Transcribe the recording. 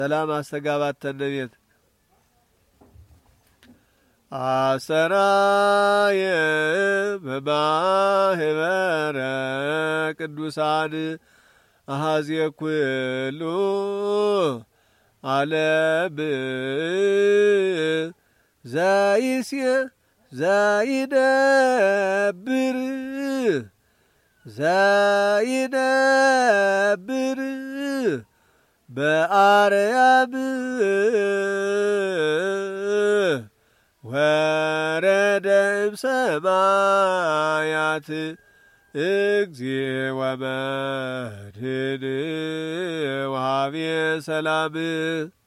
ሰላም አስተጋባት ተነቤት አሰራየ በማህበረ ቅዱሳን አሐዝየ ኩሉ ዓለም ዘይደብር በአርያም ወረደ እምሰማያት እግዚእ ወመድኅን ወሀቤ ሰላም